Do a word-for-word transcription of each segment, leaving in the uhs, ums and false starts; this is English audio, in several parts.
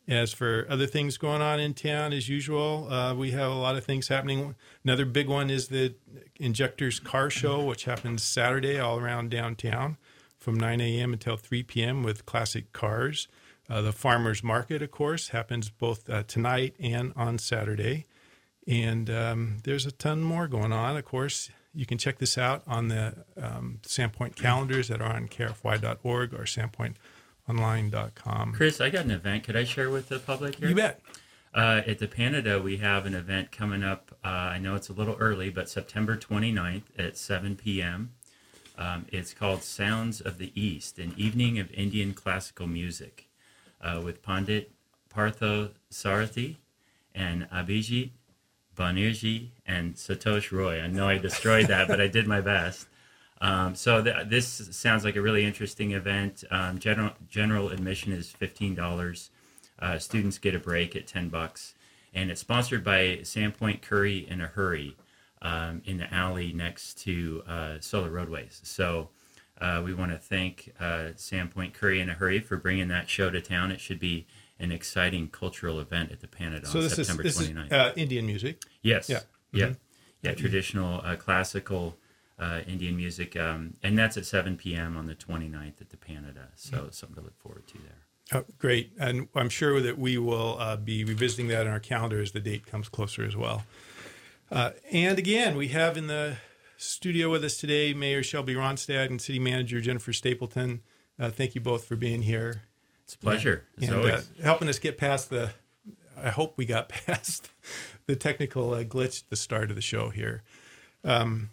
As for other things going on in town, as usual, uh, we have a lot of things happening. Another big one is the Injectors Car Show, which happens Saturday all around downtown from nine a.m. until three p.m. with classic cars. Uh, the Farmers Market, of course, happens both uh, tonight and on Saturday. And um, there's a ton more going on. Of course, you can check this out on the um, Sandpoint calendars that are on k r f y dot org or sandpoint online dot com. Chris, I got an event. Could I share with the public here? You bet. Uh, at the Panada, we have an event coming up. Uh, I know it's a little early, but September twenty-ninth at seven p.m. Um, it's called Sounds of the East, an evening of Indian classical music uh, with Pandit Partho Sarathi and Abhijit Banerjee and Satosh Roy. I know I destroyed that, but I did my best. Um, so th- this sounds like a really interesting event. Um, general general admission is fifteen dollars. Uh, students get a break at ten bucks, and it's sponsored by Sandpoint Curry in a Hurry um, in the alley next to uh, Solar Roadways. So uh, we want to thank uh, Sandpoint Curry in a Hurry for bringing that show to town. It should be an exciting cultural event at the Panada so on this September is, this twenty-ninth. is uh, Indian music. Yes. Yeah. Yeah. Mm-hmm. Yeah. Traditional uh, classical uh, Indian music, um, and that's at seven p.m. on the twenty-ninth at the Panada. So mm-hmm. something to look forward to there. Oh, great. And I'm sure that we will uh, be revisiting that in our calendar as the date comes closer as well. Uh, and again, we have in the studio with us today Mayor Shelby Ronstadt and City Manager Jennifer Stapleton. Uh, thank you both for being here. It's a pleasure, and, as and, always. Uh, helping us get past the, I hope we got past the technical uh, glitch at the start of the show here. Um,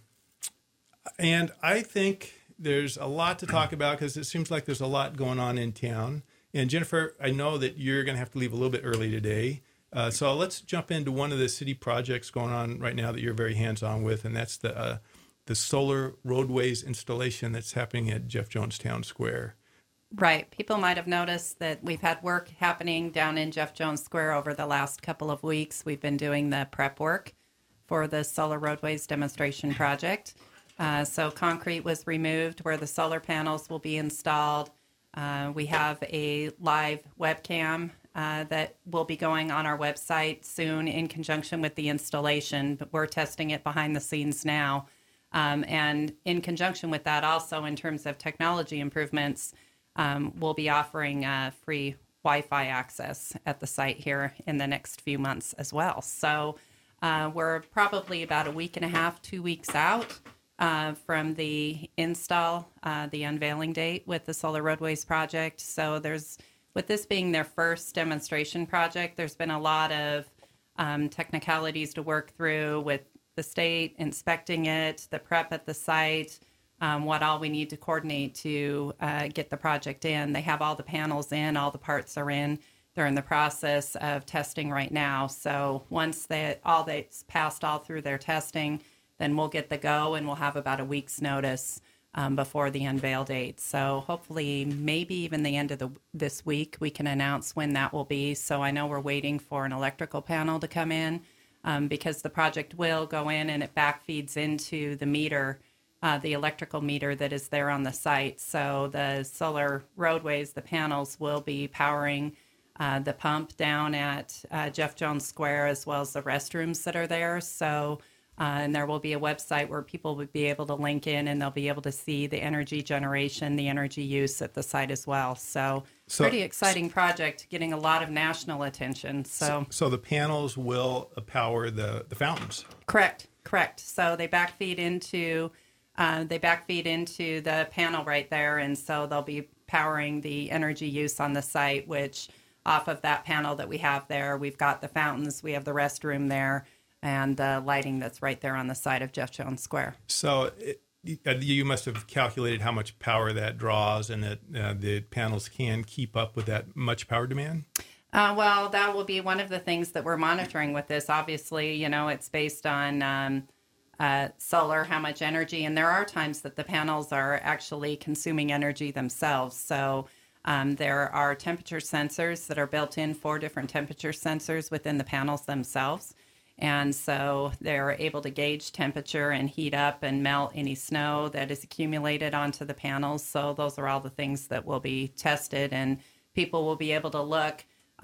and I think there's a lot to talk about because it seems like there's a lot going on in town. And Jennifer, I know that you're going to have to leave a little bit early today. Uh, so let's jump into one of the city projects going on right now that you're very hands-on with, and that's the uh, the solar roadways installation that's happening at Jeff Jones Town Square. Right. People might have noticed that we've had work happening down in Jeff Jones Square over the last couple of weeks. We've been doing the prep work for the solar roadways demonstration project. Uh, so concrete was removed where the solar panels will be installed. Uh, we have a live webcam uh, that will be going on our website soon in conjunction with the installation, but we're testing it behind the scenes now. Um, and in conjunction with that, also in terms of technology improvements, um, we'll be offering uh, free Wi-Fi access at the site here in the next few months as well. So uh, we're probably about a week and a half, two weeks out. Uh, from the install, uh, the unveiling date with the Solar Roadways project. So there's, with this being their first demonstration project, there's been a lot of um, technicalities to work through with the state inspecting it, the prep at the site, um, what all we need to coordinate to uh, get the project in. They have all the panels in, all the parts are in. They're in the process of testing right now. So once they, all that's passed all through their testing, then we'll get the go, and we'll have about a week's notice um, before the unveil date. So hopefully, maybe even the end of the this week, we can announce when that will be. So I know we're waiting for an electrical panel to come in um, because the project will go in and it backfeeds into the meter, uh, the electrical meter that is there on the site. So the solar roadways, the panels will be powering uh, the pump down at uh, Jeff Jones Square as well as the restrooms that are there. So Uh, and there will be a website where people would be able to link in and they'll be able to see the energy generation, the energy use at the site as well. So, so pretty exciting project, getting a lot of national attention. So, so, so the panels will power the, the fountains. Correct, correct. So they backfeed into uh, they backfeed into the panel right there, and so they'll be powering the energy use on the site. Which off of that panel that we have there, we've got the fountains, we have the restroom there, and the lighting that's right there on the side of Jeff Jones Square. So it, you must have calculated how much power that draws and that uh, the panels can keep up with that much power demand? Uh, well, that will be one of the things that we're monitoring with this. Obviously, you know, it's based on um, uh, solar, how much energy, and there are times that the panels are actually consuming energy themselves. So um, there are temperature sensors that are built in, four different temperature sensors within the panels themselves. And so they're able to gauge temperature and heat up and melt any snow that is accumulated onto the panels. So those are all the things that will be tested, and people will be able to look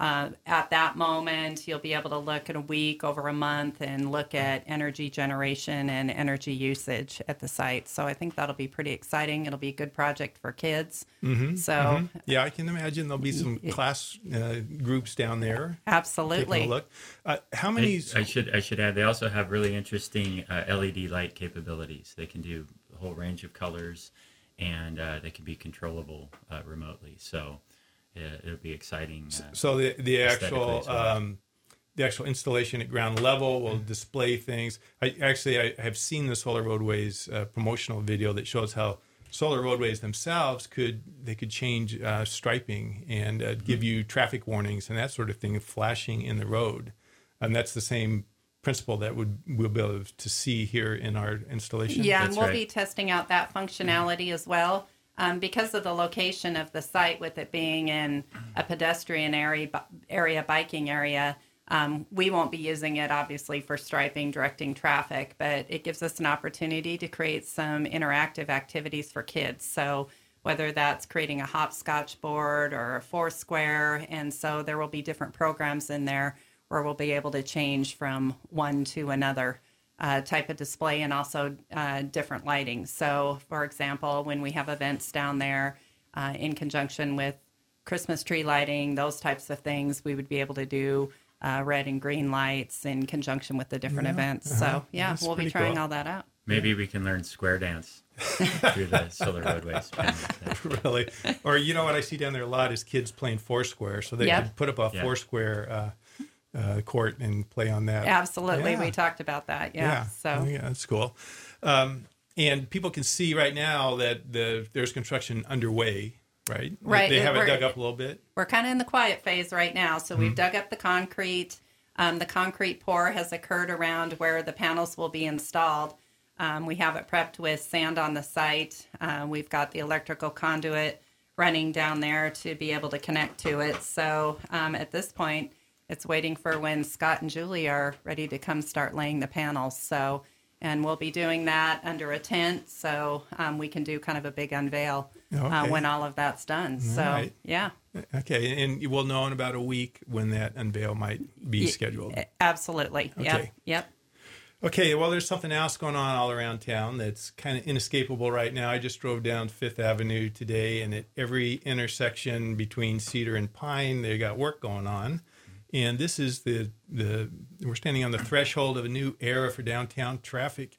uh, at that moment, you'll be able to look at a week, over a month, and look at energy generation and energy usage at the site. So I think that'll be pretty exciting. It'll be a good project for kids. Mm-hmm, so mm-hmm. Yeah, I can imagine there'll be some class uh, groups down there. Absolutely. Taking a look. Uh, how many? I, I should I should add. They also have really interesting uh, L E D light capabilities. They can do a whole range of colors, and uh, they can be controllable uh, remotely. So. Yeah, it'll be exciting. Uh, so the the actual well. um, the actual installation at ground level will mm-hmm. display things. I actually I have seen the Solar Roadways uh, promotional video that shows how Solar Roadways themselves could they could change uh, striping and uh, give mm-hmm. you traffic warnings and that sort of thing, flashing in the road, and that's the same principle that would we'll be able to see here in our installation. Yeah, that's and we'll right. be testing out that functionality mm-hmm. as well. Um, because of the location of the site, with it being in a pedestrian area, area biking area, um, we won't be using it, obviously, for striping, directing traffic, but it gives us an opportunity to create some interactive activities for kids. So whether that's creating a hopscotch board or a Foursquare, and so there will be different programs in there where we'll be able to change from one to another. Uh, type of display, and also uh, different lighting. So, for example, when we have events down there uh, in conjunction with Christmas tree lighting, those types of things, we would be able to do uh, red and green lights in conjunction with the different yeah, events. uh-huh. So, yeah, That's we'll be trying cool. all that out. Maybe we can learn square dance through the Solar Roadways. Really? Or you know what I see down there a lot is kids playing Foursquare, so they Yep. could put up a Yeah. Foursquare uh, uh, court and play on that. Absolutely. Yeah. We talked about that. Yeah. Yeah. So, Oh, yeah, that's cool. Um, and people can see right now that the there's construction underway, right? Right. They have it We're- dug up a little bit. We're kind of in the quiet phase right now. So we've dug up the concrete. Um, the concrete pour has occurred around where the panels will be installed. Um, we have it prepped with sand on the site. Uh, we've got the electrical conduit running down there to be able to connect to it. So um, at this point, it's waiting for when Scott and Julie are ready to come start laying the panels. So, and we'll be doing that under a tent, so um, we can do kind of a big unveil Okay. uh, when all of that's done. So, right. yeah. Okay, and you will know in about a week when that unveil might be Y- scheduled. Absolutely. Okay. Yep. Yep. Okay, well, there's something else going on all around town that's kind of inescapable right now. I just drove down Fifth Avenue today, and at every intersection between Cedar and Pine, they got work going on. And this is the, the we're standing on the threshold of a new era for downtown traffic.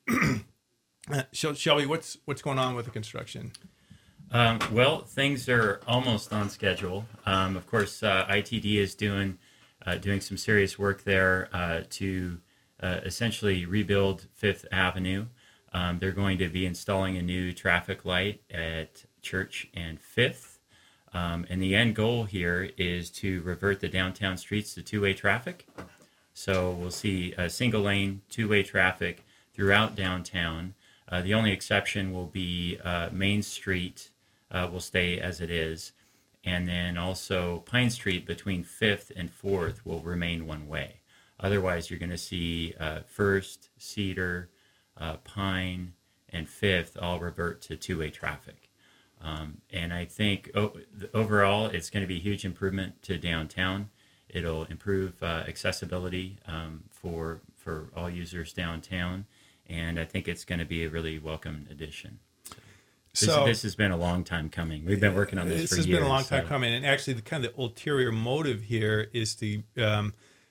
uh, Shel- Shelby, what's what's going on with the construction? Um, well, things are almost on schedule. Um, of course, uh, I T D is doing uh, doing some serious work there uh, to uh, essentially rebuild Fifth Avenue. Um, they're going to be installing a new traffic light at Church and Fifth. Um, and the end goal here is to revert the downtown streets to two-way traffic. So we'll see a single lane, two-way traffic throughout downtown. Uh, the only exception will be uh, Main Street uh, will stay as it is. And then also Pine Street between Fifth and Fourth will remain one way. Otherwise, you're going to see uh, First, Cedar, uh, Pine, and Fifth all revert to two-way traffic. Um, and I think oh, overall, it's going to be a huge improvement to downtown. It'll improve uh, accessibility um, for for all users downtown, and I think it's going to be a really welcome addition. So, this, So- this has been a long time coming. We've been working on this, This for has years. been a long time so- coming, and actually, the kind of the ulterior motive here is to um,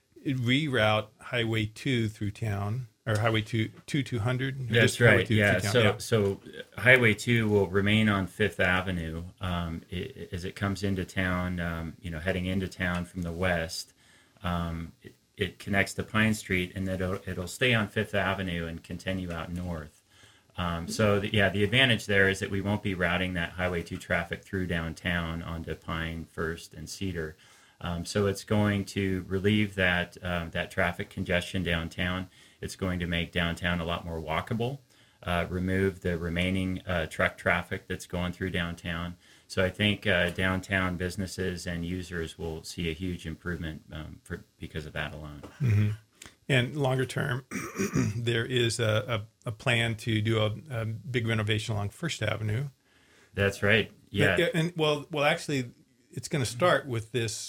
reroute Highway Two through town, or Highway Two two two hundred. or That's just Highway right. two Yeah. through So, town? so Highway Two will remain on Fifth Avenue um, it, as it comes into town. Um, you know, heading into town from the west, um, it, it connects to Pine Street, and then it'll, it'll stay on Fifth Avenue and continue out north. Um, so, the, yeah, the advantage there is that we won't be routing that Highway Two traffic through downtown onto Pine, First, and Cedar. Um, so it's going to relieve that um, that traffic congestion downtown. It's going to make downtown a lot more walkable, uh, remove the remaining uh, truck traffic that's going through downtown. So I think uh, downtown businesses and users will see a huge improvement um, for, because of that alone. Mm-hmm. And longer term, there is a, a, a plan to do a, a big renovation along First Avenue. That's right. Yeah. And, and well, well, actually, it's going to start with this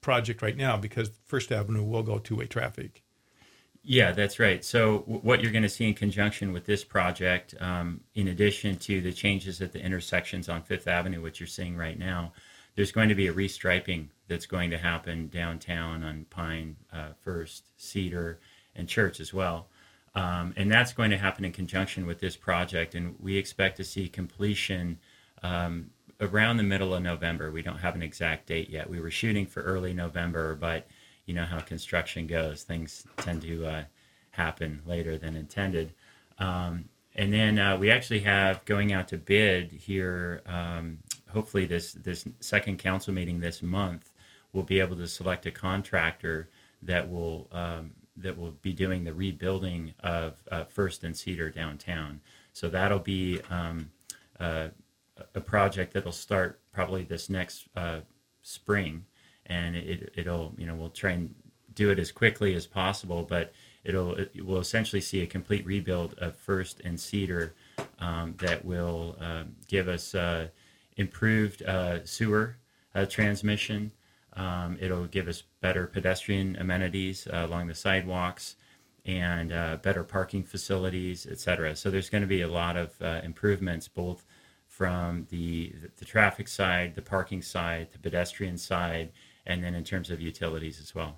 project right now because First Avenue will go two-way traffic. Yeah, that's right. So w- what you're going to see in conjunction with this project, um, in addition to the changes at the intersections on Fifth Avenue, which you're seeing right now, there's going to be a restriping that's going to happen downtown on Pine, uh, First, Cedar, and Church as well. Um, and that's going to happen in conjunction with this project. And we expect to see completion um, around the middle of November. We don't have an exact date yet. We were shooting for early November, but you know how construction goes. Things tend to uh, happen later than intended. Um, and then uh, we actually have going out to bid here, um, hopefully this, this second council meeting this month, we'll be able to select a contractor that will um, that will be doing the rebuilding of uh, First and Cedar downtown. So that'll be um, uh, a project that'll start probably this next uh, spring. And it, it'll, you know, we'll try and do it as quickly as possible, but it'll, it will essentially see a complete rebuild of First and Cedar um, that will uh, give us uh, improved uh, sewer uh, transmission. Um, it'll give us better pedestrian amenities uh, along the sidewalks and uh, better parking facilities, et cetera. So there's going to be a lot of uh, improvements, both from the the traffic side, the parking side, the pedestrian side, and then in terms of utilities as well.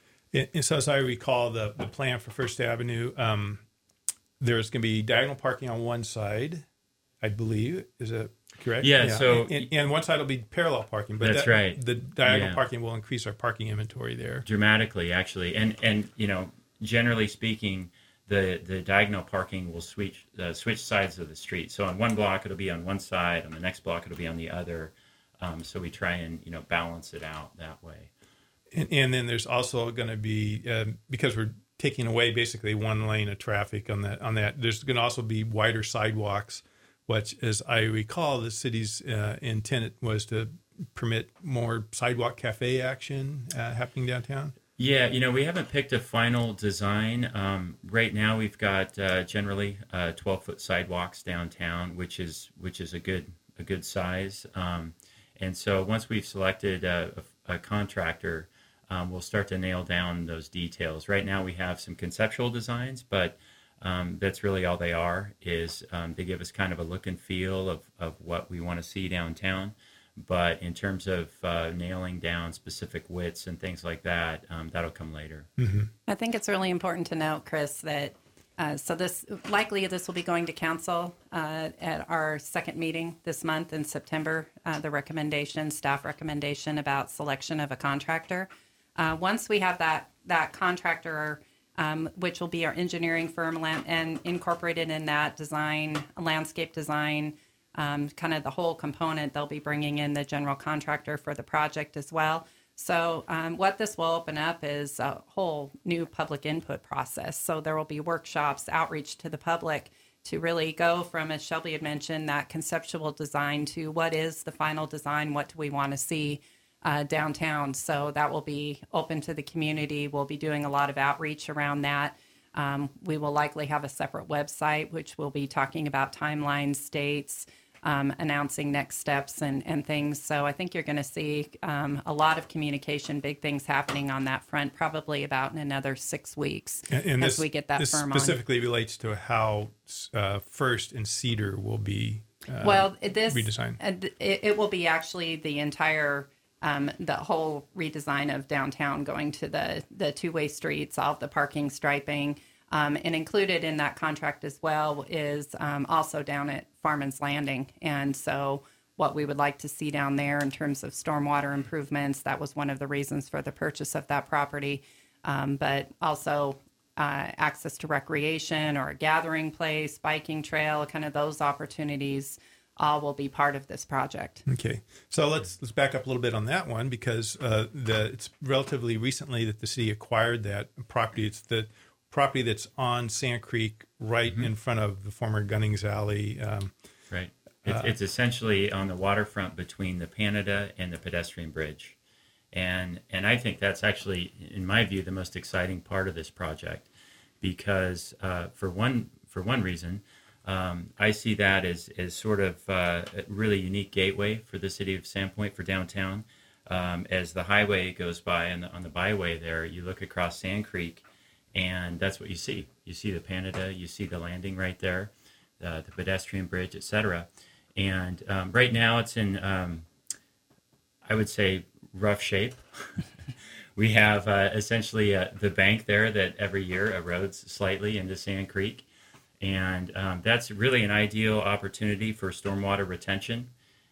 And so as I recall, the, the plan for First Avenue, um, there's going to be diagonal parking on one side, I believe. Is that correct? Yeah, yeah. so... And, and one side will be parallel parking. But that's that, right. The diagonal yeah. parking will increase our parking inventory there. Dramatically, actually. And, and you know, generally speaking, the, the diagonal parking will switch uh, switch sides of the street. So on one block, it'll be on one side. On the next block, it'll be on the other. Um, so we try and, you know, balance it out that way. And, and then there's also going to be, um, because we're taking away basically one lane of traffic on that, on that, there's going to also be wider sidewalks, which, as I recall, the city's uh, intent was to permit more sidewalk cafe action uh, happening downtown. Yeah, you know, we haven't picked a final design. Um, right now, we've got uh, generally uh, twelve-foot sidewalks downtown, which is which is a good a good size. Um, and so once we've selected a, a, a contractor, um, we'll start to nail down those details. Right now, we have some conceptual designs, but um, that's really all they are. Is um, they give us kind of a look and feel of of what we want to see downtown. But in terms of uh, nailing down specific widths and things like that, um, that'll come later. Mm-hmm. I think it's really important to note, Chris, that uh, so this likely this will be going to council uh, at our second meeting this month in September. Uh, the recommendation, staff recommendation about selection of a contractor. Uh, once we have that that contractor, um, which will be our engineering firm, and incorporated in that design, landscape design. Um, kind of the whole component, they'll be bringing in the general contractor for the project as well. So um, what this will open up is a whole new public input process. So there will be workshops, outreach to the public to really go from, as Shelby had mentioned, that conceptual design to what is the final design, what do we want to see uh, downtown. So that will be open to the community. We'll be doing a lot of outreach around that. Um, we will likely have a separate website, which will be talking about timelines, dates, um, announcing next steps and, and things. So I think you're going to see um, a lot of communication, big things happening on that front, probably about in another six weeks and, and as this, we get that this firm specifically on. relates to how uh, First and Cedar will be uh, well, this, redesigned. Uh, it, it will be actually the entire Um, the whole redesign of downtown, going to the, the two-way streets, all of the parking striping, um, and included in that contract as well is um, also down at Farman's Landing. And so what we would like to see down there in terms of stormwater improvements, that was one of the reasons for the purchase of that property, um, but also uh, access to recreation or a gathering place, biking trail, kind of those opportunities all will be part of this project. Okay, so let's let's back up a little bit on that one because uh, the it's relatively recently that the city acquired that property. It's the property that's on Sand Creek, right mm-hmm. in front of the former Gunnings Alley. Um, right, it's, uh, it's essentially on the waterfront between the Panada and the pedestrian bridge, and and I think that's actually, in my view, the most exciting part of this project because uh, for one for one reason. Um, I see that as, as sort of uh, a really unique gateway for the city of Sandpoint for downtown. um, as the highway goes by on the, on the byway there, you look across Sand Creek, and that's what you see. You see the Panada, you see the landing right there, uh, the pedestrian bridge, et cetera. And um, right now it's in, um, I would say, rough shape. We have uh, essentially uh, the bank there that every year erodes slightly into Sand Creek. And um, that's really an ideal opportunity for stormwater retention.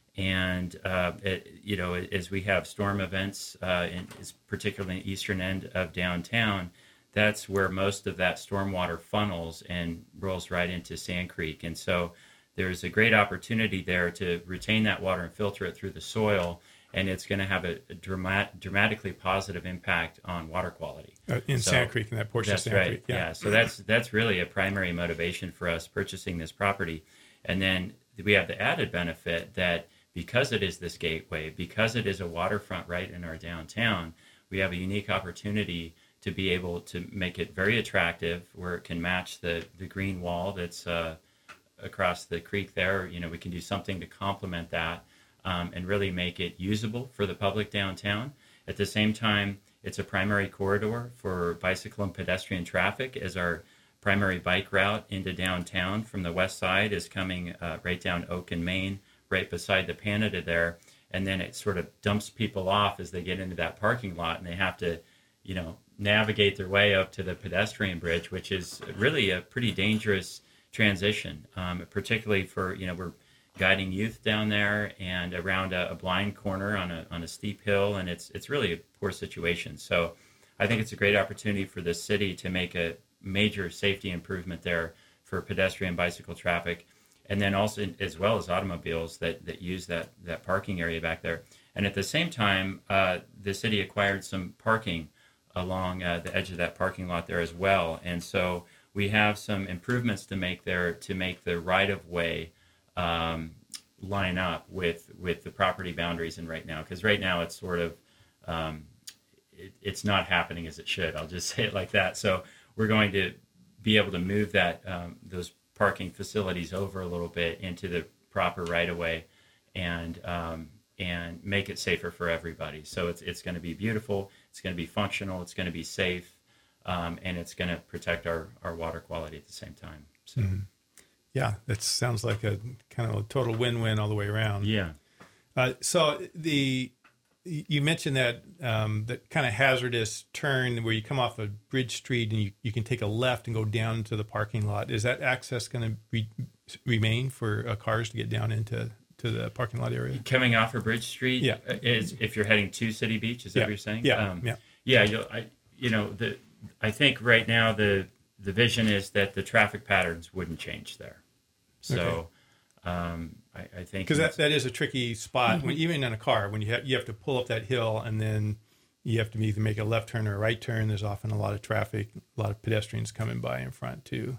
And, uh, it, you know, as we have storm events, uh, in, particularly in the eastern end of downtown, that's where most of that stormwater funnels and rolls right into Sand Creek. And so there's a great opportunity there to retain that water and filter it through the soil. And it's going to have a, a dramat, dramatically positive impact on water quality. Uh, in so, Sand Creek, in that portion of Sand right. Creek. Yeah. yeah. So that's that's really a primary motivation for us purchasing this property. And then we have the added benefit that because it is this gateway, because it is a waterfront right in our downtown, we have a unique opportunity to be able to make it very attractive, where it can match the, the green wall that's uh, across the creek there. You know, we can do something to complement that. Um, and really make it usable for the public downtown. At the same time, it's a primary corridor for bicycle and pedestrian traffic, as our primary bike route into downtown from the west side is coming uh, right down Oak and Main, right beside the Panada there. And then it sort of dumps people off as they get into that parking lot, and they have to, you know, navigate their way up to the pedestrian bridge, which is really a pretty dangerous transition, um, particularly for, you know, we're guiding youth down there and around a, a blind corner on a on a steep hill, and it's it's really a poor situation. So I think it's a great opportunity for the city to make a major safety improvement there for pedestrian bicycle traffic, and then also as well as automobiles that, that use that, that parking area back there. And at the same time, uh, the city acquired some parking along uh, the edge of that parking lot there as well. And so we have some improvements to make there to make the right-of-way Um, line up with with the property boundaries in right now, because right now it's sort of um, it, it's not happening as it should. I'll just say it like that. So we're going to be able to move that um, those parking facilities over a little bit into the proper right of way, and um, and make it safer for everybody. So it's it's going to be beautiful. It's going to be functional. It's going to be safe, um, and it's going to protect our our water quality at the same time. So. Mm-hmm. Yeah, that sounds like a kind of a total win-win all the way around. Yeah. Uh, so the you mentioned that um, that kind of hazardous turn where you come off of Bridge Street and you, you can take a left and go down into the parking lot. Is that access going to re- remain for uh, cars to get down into to the parking lot area? Coming off of Bridge Street, yeah. is if you're heading to City Beach, is that yeah. what you're saying? Yeah, um, yeah, yeah. You'll, I, you know, the I think right now the the vision is that the traffic patterns wouldn't change there. So okay. um, I, I think because that, that is a tricky spot mm-hmm. when even in a car when you have you have to pull up that hill and then you have to either make a left turn or a right turn. There's often a lot of traffic, a lot of pedestrians coming by in front too.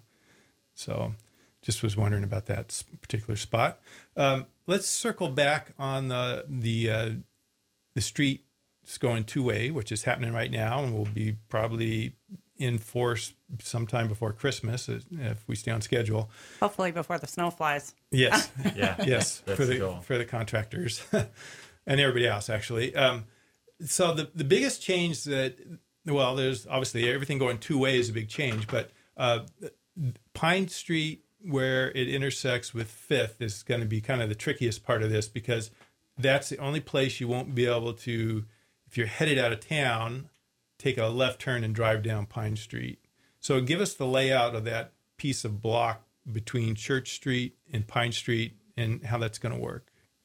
So just was wondering about that particular spot. Um, let's circle back on the the uh, the street going two way, which is happening right now and will be probably in force sometime before Christmas if we stay on schedule. Hopefully before the snow flies. Yes. yeah. Yes. That's for the, the goal. for the contractors and everybody else actually. Um, so the, the biggest change that, well, there's obviously everything going two ways is a big change, but uh, Pine Street where it intersects with Fifth is going to be kind of the trickiest part of this because that's the only place you won't be able to, if you're headed out of town, take a left turn and drive down Pine Street. So give us the layout of that piece of block between Church Street and Pine Street and how that's going to work.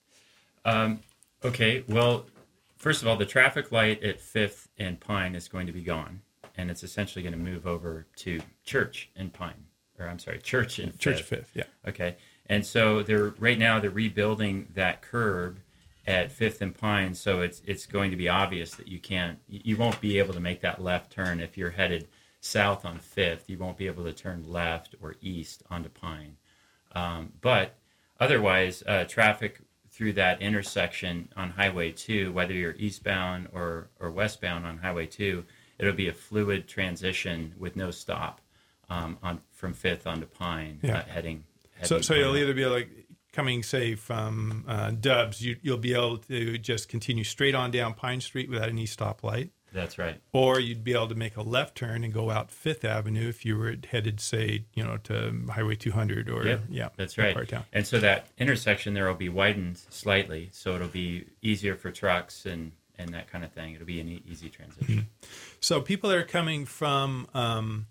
Um, okay, well, first of all, the traffic light at Fifth and Pine is going to be gone, and it's essentially going to move over to Church and Pine, or I'm sorry, Church and Fifth. Church Fifth, yeah. Okay, and so they're right now they're rebuilding that curb at Fifth and Pine, so it's it's going to be obvious that you can't, you won't be able to make that left turn if you're headed south on Fifth. You won't be able to turn left or east onto Pine. Um, but otherwise, uh, traffic through that intersection on Highway two, whether you're eastbound or, or westbound on Highway two, it'll be a fluid transition with no stop um, on from Fifth onto Pine, yeah. uh, heading, heading. So, so you'll either be like coming, say, from uh, Dubs, you, you'll be able to just continue straight on down Pine Street without any stoplight. That's right. Or you'd be able to make a left turn and go out Fifth Avenue if you were headed, say, you know, to Highway two hundred or, Yep, yeah. that's that right. part of town. And so that intersection there will be widened slightly, so it'll be easier for trucks and, and that kind of thing. It'll be an e- easy transition. Mm-hmm. So people that are coming from um,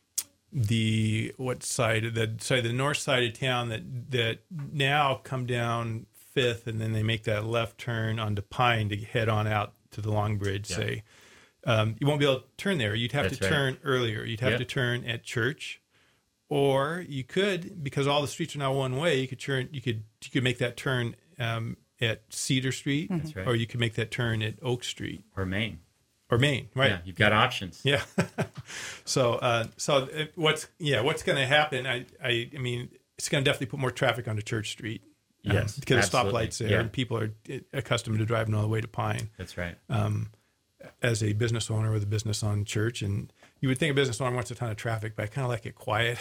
the, what side, the, sorry, the north side of town that, that now come down Fifth and then they make that left turn onto Pine to head on out to the Long Bridge, Yeah. say, Um, you won't be able to turn there. You'd have That's to right. turn earlier. You'd have Yep. to turn at Church, or you could, because all the streets are now one way. You could turn. You could you could make that turn um, at Cedar Street, That's right. or you could make that turn at Oak Street Or Maine. or Main. Right? Yeah, you've got options. Yeah. so uh, so uh, what's yeah what's going to happen? I, I I mean it's going to definitely put more traffic onto Church Street. um, Yes, because absolutely. stoplights there, Yeah. and people are uh, accustomed to driving all the way to Pine. That's right. As a business owner with a business on Church, and you would think a business owner wants a ton of traffic, but I kind of like it quiet.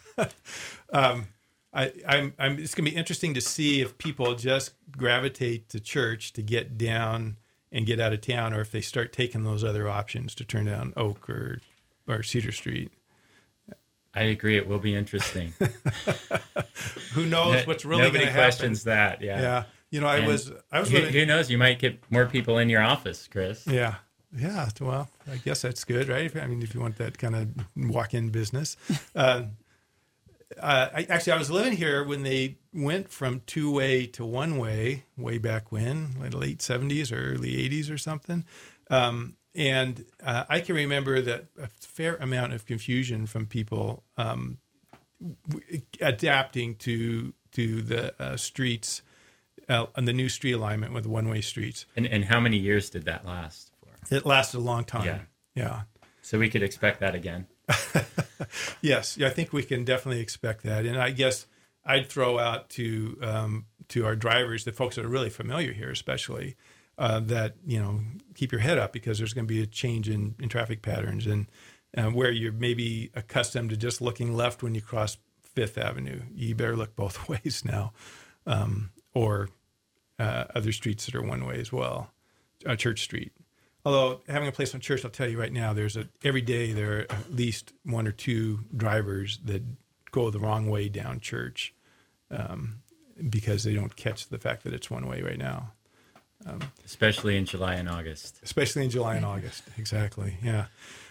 um, I, I'm, I'm, it's going to be interesting to see if people just gravitate to Church to get down and get out of town, or if they start taking those other options to turn down Oak or, or Cedar Street. I agree. It will be interesting. Who knows what's really going Nobody to happen? questions that. Yeah. Yeah, you know, I And was, I was Who, living. who knows? You might get more people in your office, Chris. Yeah. Yeah. Well, I guess that's good, right? I mean, if you want that kind of walk-in business. Uh, uh, I, actually, I was living here when they went from two-way to one-way way back when, like late seventies or early eighties or something. Um, and uh, I can remember that a fair amount of confusion from people um, w- adapting to to the uh, streets uh, and the new street alignment with one-way streets. And and how many years did that last for? It lasted a long time. Yeah. Yeah. So we could expect that again. Yes, yeah, I think we can definitely expect that. And I guess I'd throw out to um, to our drivers, the folks that are really familiar here, especially, uh, that, you know, keep your head up, because there's going to be a change in, in traffic patterns, and uh, where you're maybe accustomed to just looking left when you cross Fifth Avenue, you better look both ways now, um, or uh, other streets that are one way as well, uh, Church Street. Although having a place on Church, I'll tell you right now, there's a every day there are at least one or two drivers that go the wrong way down Church, um, because they don't catch the fact that it's one way right now, Especially in July and August. especially in July and August. Exactly. Yeah.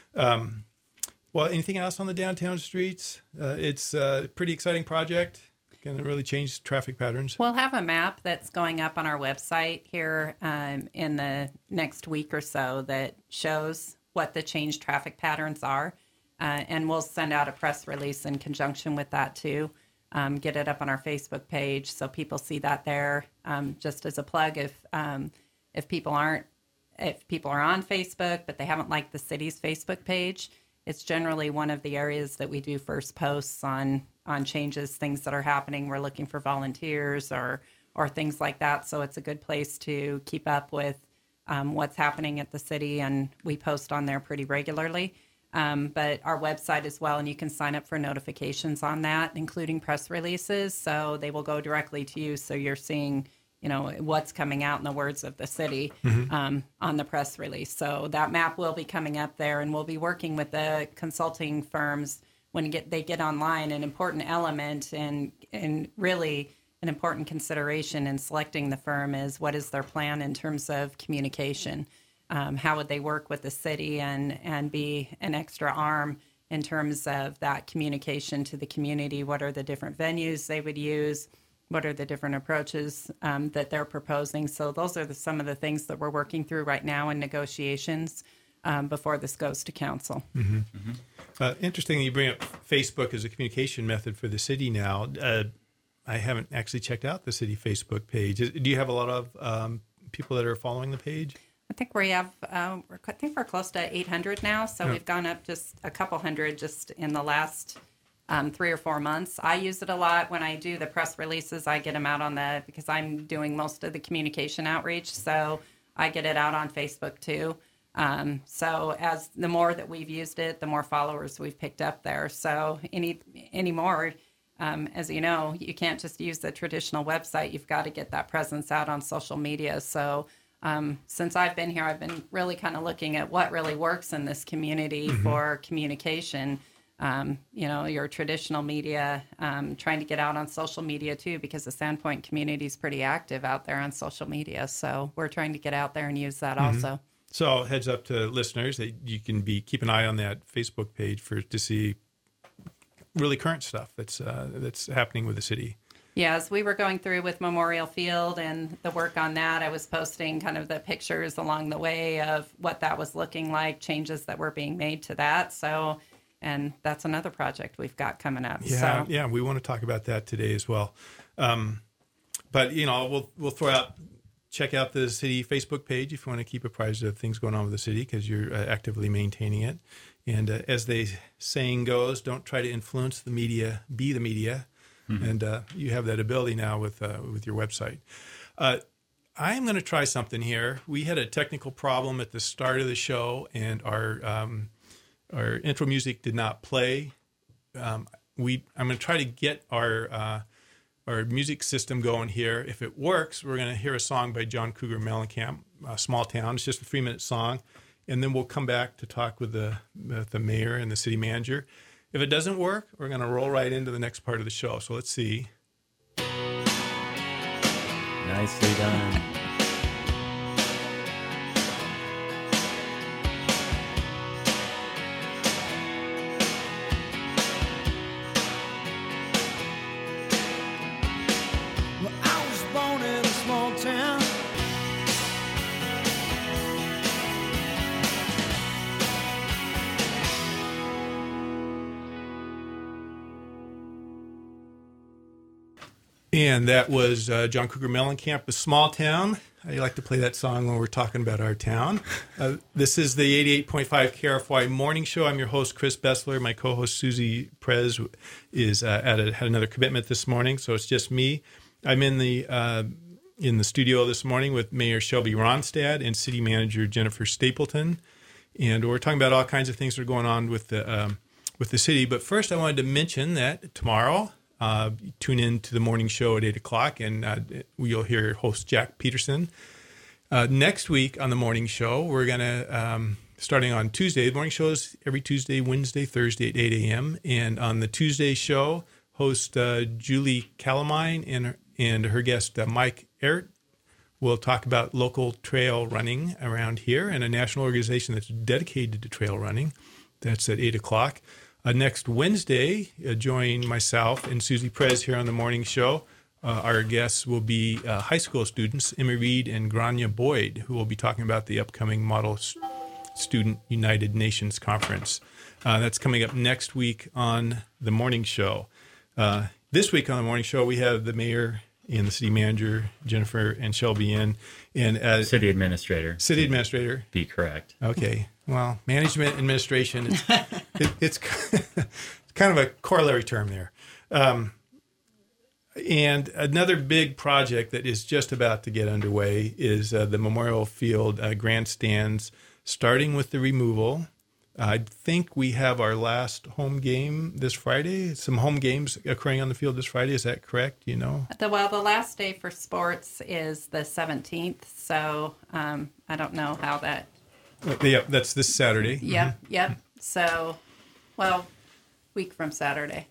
Um, well, anything else on the downtown streets? Uh, it's a pretty exciting project. Going to really change traffic patterns. We'll have a map that's going up on our website here um, in the next week or so that shows what the changed traffic patterns are. Uh, and we'll send out a press release in conjunction with that too. Um, get it up on our Facebook page so people see that there. Um, just as a plug, if um, if people aren't, if people are on Facebook but they haven't liked the city's Facebook page, it's generally one of the areas that we do first posts on on changes, things that are happening. We're looking for volunteers or or things like that. So it's a good place to keep up with um, what's happening at the city, and we post on there pretty regularly. Um, but our website as well, and you can sign up for notifications on that, including press releases. So they will go directly to you. So you're seeing, you know, what's coming out in the words of the city um, on the press release. So that map will be coming up there, and we'll be working with the consulting firms when you get, they get online. An important element and and really an important consideration in selecting the firm is what is their plan in terms of communication. Um, how would they work with the city and, and be an extra arm in terms of that communication to the community? What are the different venues they would use? What are the different approaches um, that they're proposing? So those are the, some of the things that we're working through right now in negotiations um, before this goes to council. Mm-hmm. Mm-hmm. Uh, interesting that you bring up Facebook as a communication method for the city now. Uh, I haven't actually checked out the city Facebook page. Do you have a lot of um, people that are following the page? I think we have, uh, we're, I think we're close to eight hundred now. So Yeah. we've gone up just a couple hundred just in the last um, three or four months. I use it a lot when I do the press releases. I get them out on the, because I'm doing most of the communication outreach. So I get it out on Facebook too. Um, so as the more that we've used it, the more followers we've picked up there. So any, any more, um, as you know, you can't just use the traditional website. You've got to get that presence out on social media. So um, since I've been here, I've been really kind of looking at what really works in this community mm-hmm. for communication. Um, you know, your traditional media, um, trying to get out on social media too, because the Sandpoint community is pretty active out there on social media. So we're trying to get out there and use that mm-hmm. also. So heads up to listeners that you can be keep an eye on that Facebook page for to see really current stuff that's uh, that's happening with the city. Yeah, as we were going through with Memorial Field and the work on that, I was posting kind of the pictures along the way of what that was looking like, changes that were being made to that. So, and that's another project we've got coming up. Yeah, so. yeah, we want to talk about that today as well. Um, but you know, we'll we'll throw out. Check out the city Facebook page if you want to keep apprised of things going on with the city because you're uh, actively maintaining it. And uh, as the saying goes, don't try to influence the media, be the media. Mm-hmm. And uh, you have that ability now with uh, with your website. Uh, I'm going to try something here. We had a technical problem at the start of the show, and our um, our intro music did not play. Um, we I'm going to try to get our uh, our music system going here. If it works, we're going to hear a song by John Cougar Mellencamp, uh, Small Town. It's just a three-minute song. And then we'll come back to talk with the, with the mayor and the city manager. If it doesn't work, we're going to roll right into the next part of the show. So let's see. Nicely done. And that was uh, John Cougar Mellencamp, A Small Town. I like to play that song when we're talking about our town. Uh, this is the eighty-eight point five K R F Y Morning Show. I'm your host, Chris Bessler. My co-host, Susie Prez, is uh, at a, had another commitment this morning, so it's just me. I'm in the uh, in the studio this morning with Mayor Shelby Ronstadt and City Manager Jennifer Stapleton, and we're talking about all kinds of things that are going on with the um, with the city. But first, I wanted to mention that tomorrow. Uh, tune in to the morning show at eight o'clock, and uh, you'll hear host Jack Peterson. Uh, next week on the morning show, we're going to, um, starting on Tuesday, the morning show is every Tuesday, Wednesday, Thursday at eight a.m. And on the Tuesday show, host uh, Julie Calamine and her, and her guest uh, Mike Ehrt will talk about local trail running around here and a national organization that's dedicated to trail running. That's at eight o'clock. Uh, next Wednesday, uh, join myself and Susie Prez here on the morning show. Uh, our guests will be uh, high school students, Emmy Reed and Grania Boyd, who will be talking about the upcoming Model S- Student United Nations Conference. Uh, that's coming up next week on the morning show. Uh, this week on the morning show, we have the mayor and the city manager, Jennifer and Shelby in. And uh, City administrator. City administrator. Be correct. Okay. Well, management administration, it's, it, it's kind of a corollary term there. Um, and another big project that is just about to get underway is uh, the Memorial Field uh, grandstands, starting with the removal. I think we have our last home game this Friday. Some home games occurring on the field this Friday. Is that correct? You know? The, well, the last day for sports is the seventeenth, so um, I don't know how that... Yeah, that's this Saturday. Yep, mm-hmm. yep. So, well, week from Saturday.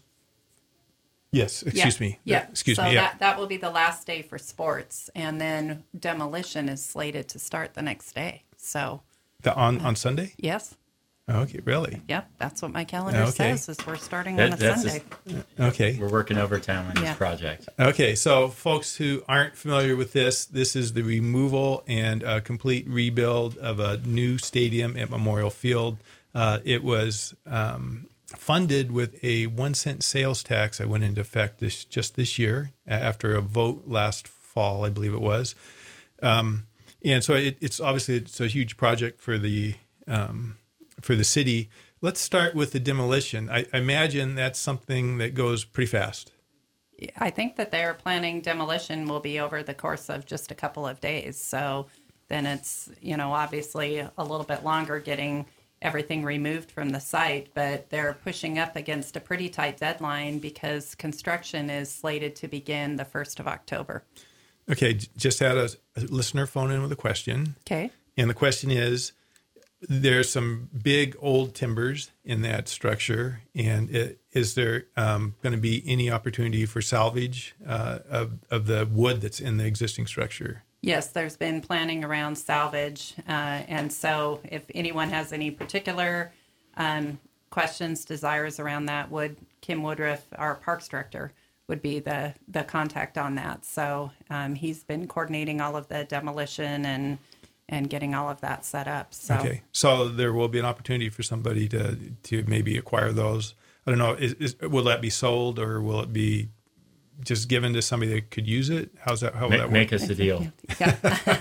Yes, excuse yeah, me. Yeah, excuse so me. Yeah, that, that will be the last day for sports, and then demolition is slated to start the next day. So, the, on on Sunday? Yes. Okay, really? Yep, that's what my calendar okay. says. Is we're starting That, on a that's Sunday. A, okay. We're working overtime on Yeah. this project. Okay, so folks who aren't familiar with this, this is the removal and uh, complete rebuild of a new stadium at Memorial Field. Uh, it was um, funded with a one cent sales tax that went into effect this just this year after a vote last fall, I believe it was. Um, and so it, it's obviously it's a huge project for the um, for the city. Let's start with the demolition. I, I imagine that's something that goes pretty fast. I think that they're planning demolition will be over the course of just a couple of days. So then it's, you know, obviously a little bit longer getting everything removed from the site, but they're pushing up against a pretty tight deadline because construction is slated to begin the first of October. Okay, j- just had a, a listener phone in with a question. Okay. And the question is, there's some big old timbers in that structure, and it, is there um, going to be any opportunity for salvage uh, of, of the wood that's in the existing structure? Yes, there's been planning around salvage. Uh, and so if anyone has any particular um, questions, desires around that, would Kim Woodruff, our parks director, would be the, the contact on that. So um, he's been coordinating all of the demolition and and getting all of that set up. So Okay, so there will be an opportunity for somebody to to maybe acquire those. I don't know, is, is, will that be sold or will it be just given to somebody that could use it? How's that? How will Make, that work? make us a deal. Yeah.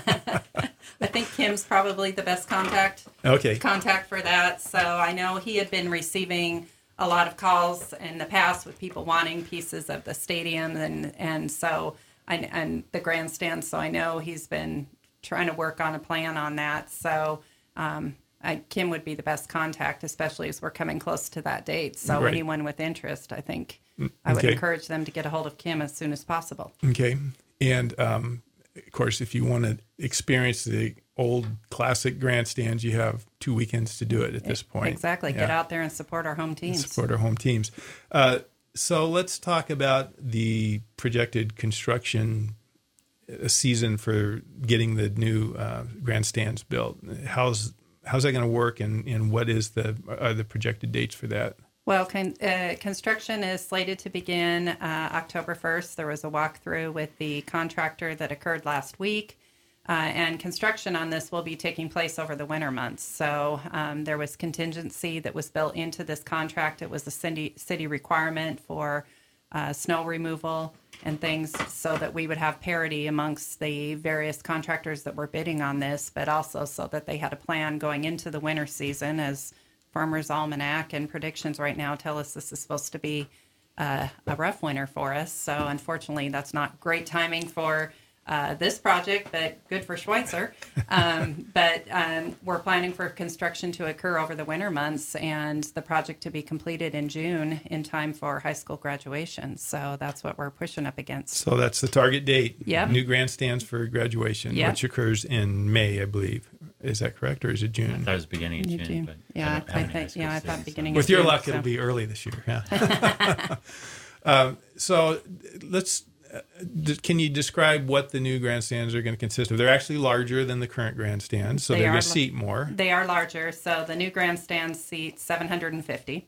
I think Kim's probably the best contact Okay. contact for that. So I know he had been receiving a lot of calls in the past with people wanting pieces of the stadium and and so I, and the grandstand. So I know he's been trying to work on a plan on that. So um, I, Kim would be the best contact, especially as we're coming close to that date. So Great. anyone with interest, I think I would Okay. encourage them to get a hold of Kim as soon as possible. Okay. And um, of course, if you want to experience the old classic grandstands, you have two weekends to do it at this point. Exactly. Yeah. Get out there and support our home teams. Support our home teams. Uh, so let's talk about the projected construction uh, season for getting the new uh, grandstands built. How's how's that going to work, and, and what is the are the projected dates for that? Well, con- uh, construction is slated to begin uh, October first. There was a walkthrough with the contractor that occurred last week. Uh, and construction on this will be taking place over the winter months. So um, there was contingency that was built into this contract. It was a city, city requirement for uh, snow removal and things so that we would have parity amongst the various contractors that were bidding on this, but also so that they had a plan going into the winter season, as Farmer's Almanac and predictions right now tell us this is supposed to be uh, a rough winter for us. So unfortunately, that's not great timing for Uh, this project, but good for Schweitzer. Um, but um, we're planning for construction to occur over the winter months and the project to be completed in June in time for high school graduation. So that's what we're pushing up against. So that's the target date. Yep. New grandstands for graduation, Yep. which occurs in May, I believe. Is that correct, or is it I June? thought it was beginning of June, June. but Yeah, I, don't I have any think- high school yeah, I thought students, beginning so. With your June, luck, so- it'll be early this year. Yeah. um, so let's. Uh, d- can you describe what the new grandstands are going to consist of? They're actually larger than the current grandstands, so They they're are going to la- seat more. They are larger. So the new grandstand seats seven hundred fifty.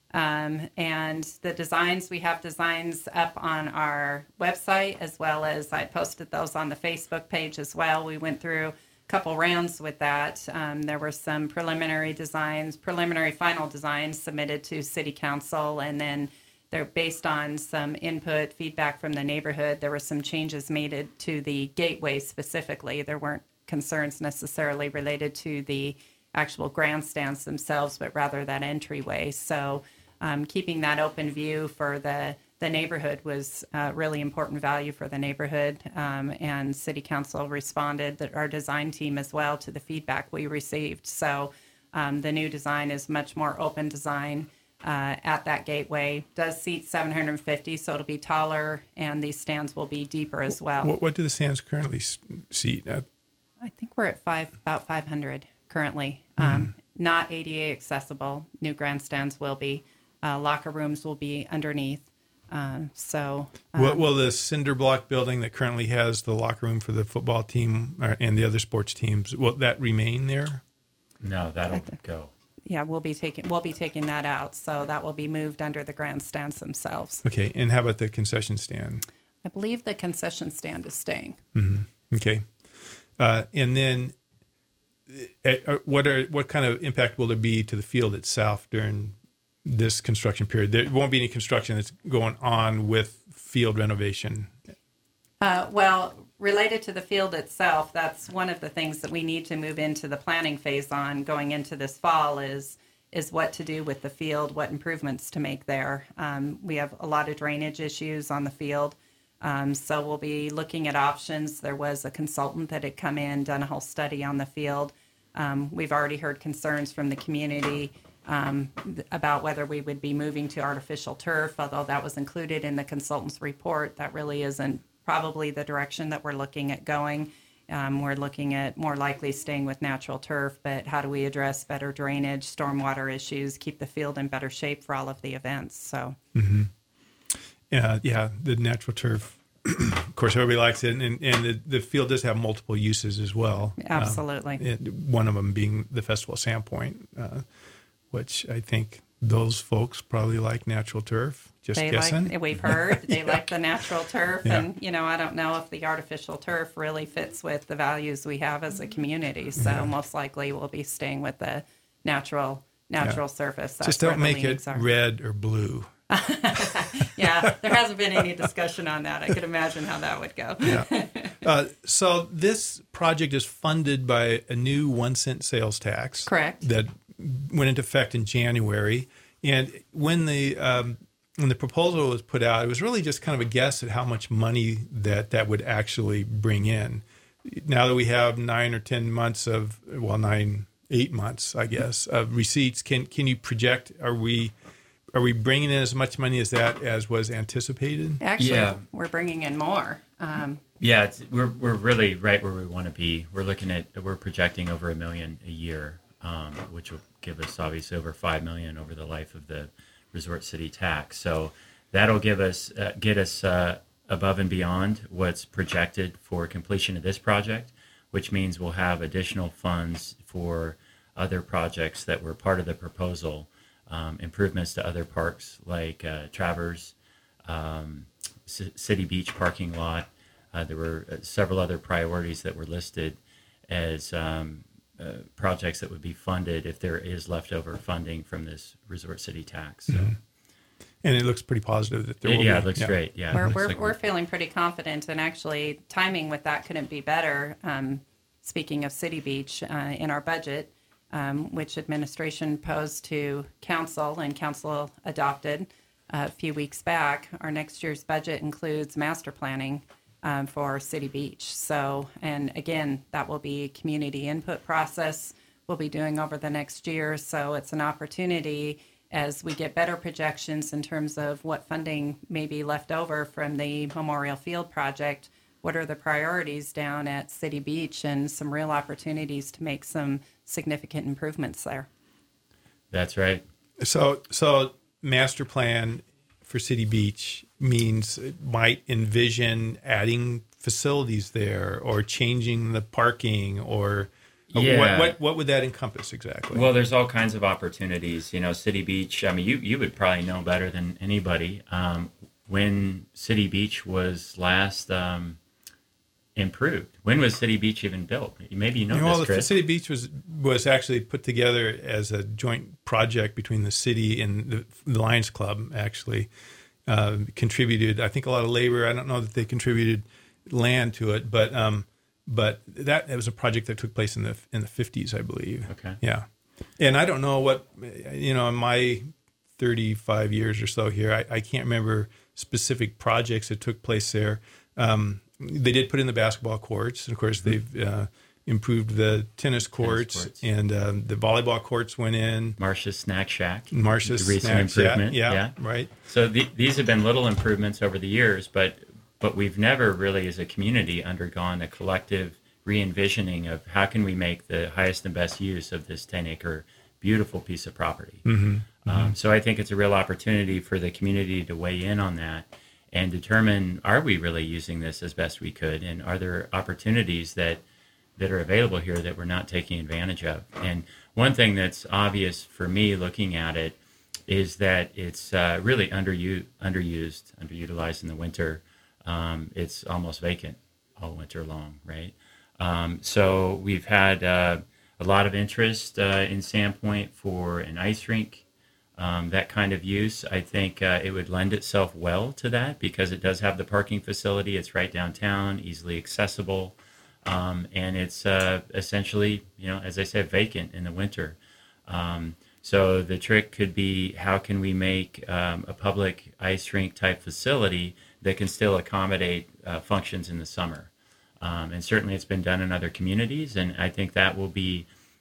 Um, and the designs, we have designs up on our website, as well as I posted those on the Facebook page as well. We went through a couple rounds with that. Um, there were some preliminary designs, preliminary final designs submitted to City Council, and then they're based on some input, feedback from the neighborhood. There were some changes made to the gateway specifically. There weren't concerns necessarily related to the actual grandstands themselves, but rather that entryway. So um, keeping that open view for the, the neighborhood was uh, really important value for the neighborhood. Um, and City Council responded, that our design team as well, to the feedback we received. So um, the new design is much more open design. Uh, at that gateway, does seat seven hundred fifty, so it'll be taller, and these stands will be deeper as well. What, what do the stands currently s- seat? Uh, I think we're at five, about five hundred currently. Um, not A D A accessible. New grandstands will be. Uh, locker rooms will be underneath. Um, so um, will, will the cinder block building that currently has the locker room for the football team uh, and the other sports teams, will that remain there? No, that'll go. yeah, we'll be taking we'll be taking that out. So that will be moved under the grandstands themselves. Okay, and how about the concession stand? I believe the concession stand is staying. Okay, uh, and then uh, what are what kind of impact will there be to the field itself during this construction period? There won't be any construction that's going on with field renovation. Uh, well, related to the field itself, that's one of the things that we need to move into the planning phase on going into this fall is is what to do with the field, what improvements to make there. Um, we have a lot of drainage issues on the field, um, so we'll be looking at options. There was a consultant that had come in, done a whole study on the field, Um, we've already heard concerns from the community um, th- about whether we would be moving to artificial turf, although that was included in the consultant's report. That really isn't probably the direction that we're looking at going. Um, we're looking at more likely staying with natural turf, but how do we address better drainage, stormwater issues, keep the field in better shape for all of the events? So, mm-hmm. yeah, yeah, the natural turf. Of course, everybody likes it, and, and the, the field does have multiple uses as well. Absolutely. Um, it, one of them being the Festival of Sandpoint, uh, which I think those folks probably like natural turf. Just they guessing. Like, we've heard they yeah. like the natural turf, yeah. and you know, I don't know if the artificial turf really fits with the values we have as a community. So yeah. most likely, we'll be staying with the natural natural yeah. surface. That's Just don't where the make it are. red or blue. Yeah, there hasn't been any discussion on that. I could imagine how that would go. yeah. Uh, so this project is funded by a new one cent sales tax. Correct. That went into effect in January. And when the um, when the proposal was put out, it was really just kind of a guess at how much money that that would actually bring in. Now that we have nine or ten months of, well, nine, eight months, I guess, of receipts, can can you project, are we are we bringing in as much money as that as was anticipated? Actually, yeah. we're bringing in more. Um, yeah, it's, we're we're really right where we want to be. We're looking at, we're projecting over a million a year, um, which will give us obviously over five million over the life of the Resort City tax. So that'll give us uh, get us uh, above and beyond what's projected for completion of this project, which means we'll have additional funds for other projects that were part of the proposal, um, improvements to other parks like uh, Travers, um, C- City Beach parking lot. Uh, there were several other priorities that were listed as um, uh, projects that would be funded if there is leftover funding from this Resort City tax. So. Mm-hmm. And it looks pretty positive that there will yeah, be. it looks yeah. great. Yeah, we're looks we're, like we're feeling pretty confident, and actually timing with that couldn't be better. Um, speaking of City Beach, uh, in our budget, um, which administration posed to council and council adopted uh, a few weeks back, our next year's budget includes master planning um, for City Beach. So, and again, that will be a community input process we'll be doing over the next year. So it's an opportunity as we get better projections in terms of what funding may be left over from the Memorial Field project, what are the priorities down at City Beach, and some real opportunities to make some significant improvements there. That's right. So, so master plan for City Beach means it might envision adding facilities there or changing the parking or Yeah. what, what what would that encompass exactly? Well, there's all kinds of opportunities. You know, City Beach, I mean, you, you would probably know better than anybody. Um, when City Beach was last um, improved, when was City Beach even built? Maybe you know, you know this, well, the Chris. City Beach was was actually put together as a joint project between the city and the, the Lions Club. Actually, uh, contributed, I think, a lot of labor. I don't know that they contributed land to it, but um, but that it was a project that took place in the in the fifties, I believe. Okay. Yeah, and I don't know what, you know, in my thirty-five years or so here, I, I can't remember specific projects that took place there. Um, they did put in the basketball courts, and of course they've uh, improved the tennis courts, tennis courts. and um, the volleyball courts went in. Marcia's Snack Shack. Marcia's recent Snacks, improvement. Yeah, yeah. yeah, right. So the, these have been little improvements over the years, but but we've never really, as a community, undergone a collective re-envisioning of how can we make the highest and best use of this ten-acre beautiful piece of property. Mm-hmm. Um, Mm-hmm. so I think it's a real opportunity for the community to weigh in on that and determine, are we really using this as best we could, and are there opportunities that that are available here that we're not taking advantage of? And one thing that's obvious for me looking at it is that it's uh, really underu- underused, underutilized in the winter. Um, it's almost vacant all winter long, right? Um, so we've had uh, a lot of interest uh, in Sandpoint for an ice rink, um, that kind of use. I think uh, it would lend itself well to that because it does have the parking facility. It's right downtown, easily accessible, um, and it's uh, essentially, you know, as I said, vacant in the winter. Um, so the trick could be, how can we make um, a public ice rink type facility that can still accommodate uh, functions in the summer? Um, and certainly it's been done in other communities, and I think that will be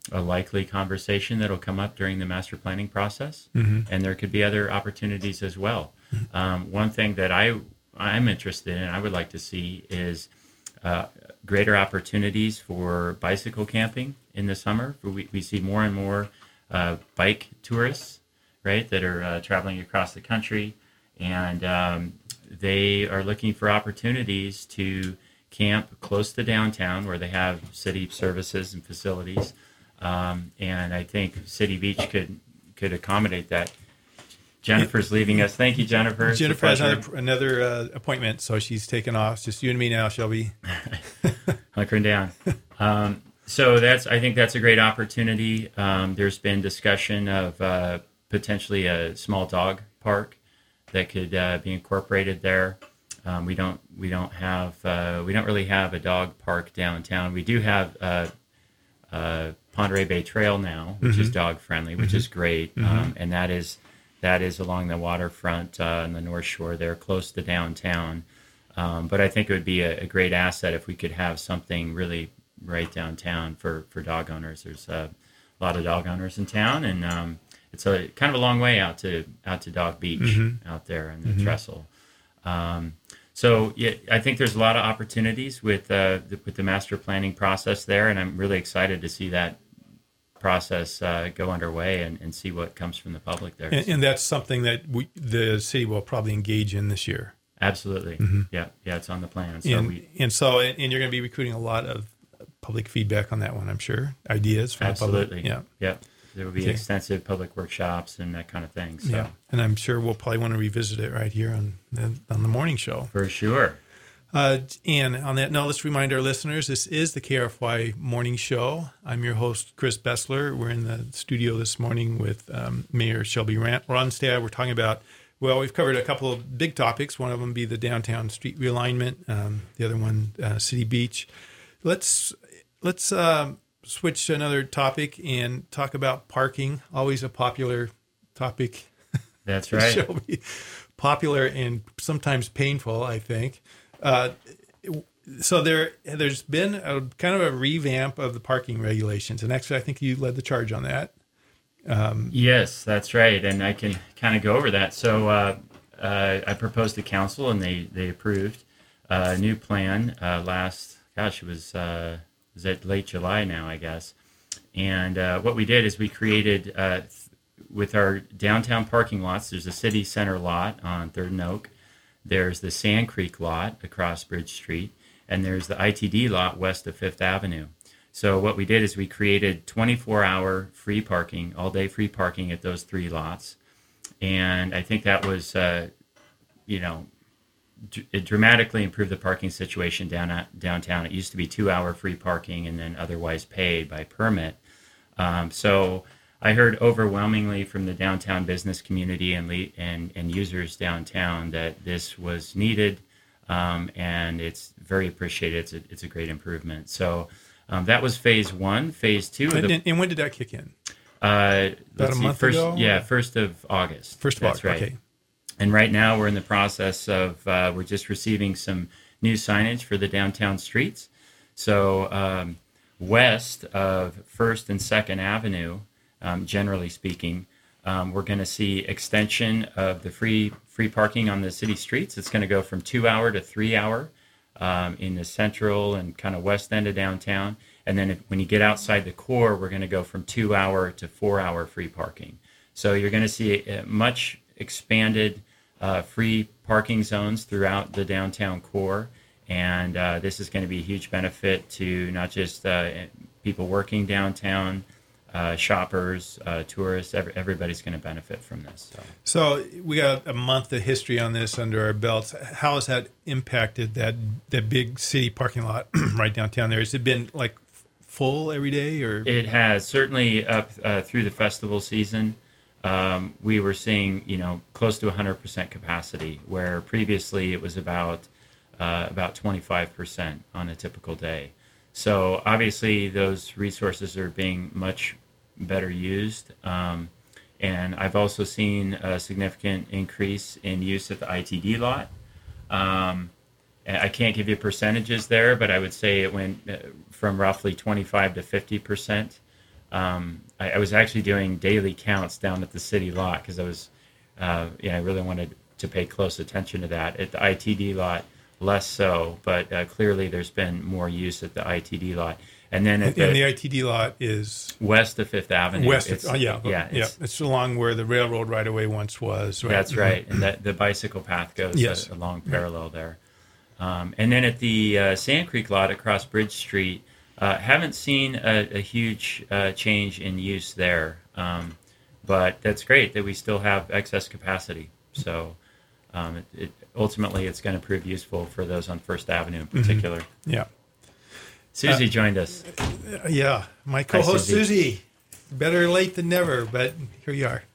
a likely conversation that'll come up during the master planning process, Mm-hmm. and there could be other opportunities as well. Um, one thing that I I'm interested in, I would like to see, is uh, greater opportunities for bicycle camping in the summer. We we see more and more uh, bike tourists, right, that are uh, traveling across the country, and um, they are looking for opportunities to camp close to downtown where they have city services and facilities. Um, and I think City Beach could could accommodate that. Jennifer's leaving us. Thank you, Jennifer. It's a Jennifer has pleasure. another, another uh, appointment, so she's taken off. It's just you and me now, Shelby. Hunkering down. Um, so that's I think that's a great opportunity. Um, there's been discussion of uh, potentially a small dog park that could uh, be incorporated there. Um, we don't we don't have uh, we don't really have a dog park downtown. We do have uh, uh, Ponderay Bay Trail now, which Mm-hmm. is dog friendly, which Mm-hmm. is great, Mm-hmm. um, and that is that is along the waterfront uh, on the North Shore. There, close to downtown. Um, but I think it would be a, a great asset if we could have something really right downtown for, for dog owners. There's uh, a lot of dog owners in town, and um, it's a kind of a long way out to out to Dog Beach Mhm. out there in the Mhm. trestle. Um, so yeah, I think there's a lot of opportunities with uh, the, with the master planning process there, and I'm really excited to see that process uh, go underway and, and see what comes from the public there. And, and that's something that we, the city will probably engage in this year. Absolutely, Mhm. yeah, yeah, it's on the plan. So and, we and so, and, and you're going to be recruiting a lot of public feedback on that one, I'm sure. Ideas from absolutely, the public. Yeah. yeah. There will be Okay. extensive public workshops and that kind of thing. So Yeah. And I'm sure we'll probably want to revisit it right here on the, on the morning show. for sure. Uh, and on that note, let's remind our listeners, this is the K R F Y Morning Show. I'm your host, Chris Bessler. We're in the studio this morning with um, Mayor Shelby Ran- Ronstadt. We're talking about, well, we've covered a couple of big topics. One of them be the downtown street realignment. Um, the other one, uh, City Beach. Let's let's um, switch to another topic and talk about parking. Always a popular topic. That's right. Shelby. Popular and sometimes painful, I think. Uh, so there, there's been a kind of a revamp of the parking regulations, and actually, I think you led the charge on that. Um, Yes, that's right, and I can kind of go over that. So uh, uh, I proposed to council, and they they approved uh, a new plan uh, last. Gosh, it was uh, was it late July now, I guess. And uh, what we did is we created uh, th- with our downtown parking lots. There's a city center lot on Third and Oak. There's the Sand Creek lot across Bridge Street, and there's the I T D lot west of Fifth Avenue. So what we did is we created twenty-four hour free parking, all day free parking at those three lots. And I think that was, uh, you know, d- it dramatically improved the parking situation down at downtown. It used to be two hour free parking and then otherwise paid by permit. Um, so I heard overwhelmingly from the downtown business community and le- and, and users downtown that this was needed, um, and it's very appreciated. It's a, it's a great improvement. So um, that was phase one. Phase two. Of and, the, and when did that kick in? uh, let's a see, month first, ago? Yeah, first of August. First of That's August. right. Okay. And right now we're in the process of uh, we're just receiving some new signage for the downtown streets. So um, west of First and Second Avenue. Um, generally speaking, um, we're going to see extension of the free free parking on the city streets. It's going to go from two hour to three hour um, in the central and kind of west end of downtown. And then if, when you get outside the core, we're going to go from two hour to four hour free parking. So you're going to see a much expanded uh, free parking zones throughout the downtown core. And uh, this is going to be a huge benefit to not just uh, people working downtown, Uh, shoppers, uh, tourists, every, everybody's going to benefit from this. So. So we got a month of history on this under our belts. How has that impacted that that big city parking lot right downtown there? Has it been like full every day, or It has certainly up uh, through the festival season. Um, we were seeing, you know, close to one hundred percent capacity, where previously it was about uh, about twenty-five percent on a typical day. So obviously those resources are being much better used. Um, and I've also seen a significant increase in use at the I T D lot. Um, I can't give you percentages there, but I would say it went uh, from roughly twenty-five to fifty percent um, I, I was actually doing daily counts down at the city lot because I was, uh, yeah, I really wanted to pay close attention to that. At the I T D lot, less so, but uh, clearly there's been more use at the I T D lot. And then at the, and the I T D lot is west of Fifth Avenue. west It's- of, oh, yeah, yeah, yeah. it's- It's along where the railroad right away once was. Right? That's right, and that the bicycle path goes Yes. a, along parallel there. Um, and then at the uh, Sand Creek lot across Bridge Street, uh, haven't seen a, a huge uh, change in use there, um, but that's great that we still have excess capacity. So um, it, it, ultimately, it's going to prove useful for those on First Avenue in particular. Mm-hmm. Yeah. Susie joined us. Uh, yeah. My co-host, Susie. Susie. Better late than never, but here you are.